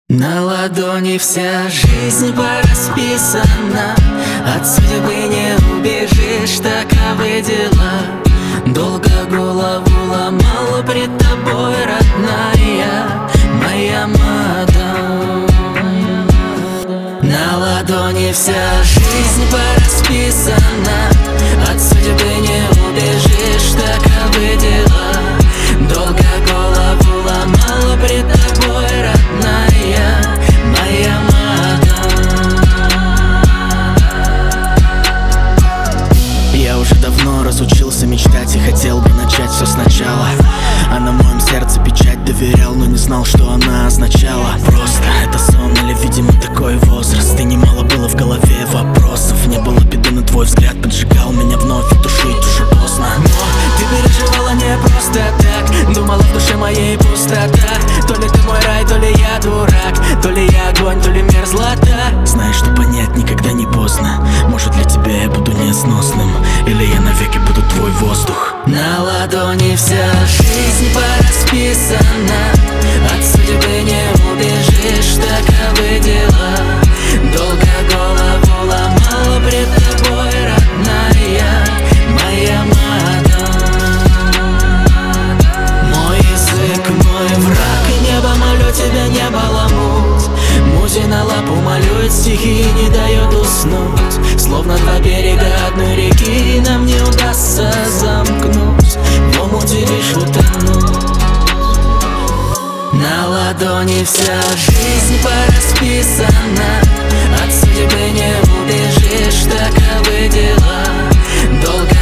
На ладони вся жизнь порасписана, от судьбы не убежишь, таковы дела. Долго голову ломала пред тобой, родная моя мадам. На ладони вся жизнь порасписана, от судьбы не убежишь, таковы дела. Долго голову ломала пред тобой, родная моя мадам. Я уже давно разучился мечтать и хотел бы начать все сначала. А на моем сердце печать доверял, но не знал, что она означала. Просто это сон или, видимо, такой возраст. И немало было в голове вопросов. Не было беды, но твой взгляд поджигал меня вновь, и тушить уже поздно. Но ты переживала не просто так, думала, в душе моей пустота. То ли ты мой рай, то ли я дурак, то ли я огонь, то ли мерзлота. Знаешь, что понять никогда не поздно. Может, для тебя я буду несносным, или я навеки буду твой воздух. На ладони вся жизнь порасписана, от судьбы не убежишь, таковы дела. Долго голову ломала пред тобой, родная моя мадам. Мой язык, мой враг, и небо, молю тебя, не баламут. Музе на лапу молюет стихи и не дает уснуть. Словно два берега одной реки нам не удастся замкнуть, в омуте лишь утонуть. На ладони вся жизнь порасписана, от судьбы не убежишь, таковы дела. Долго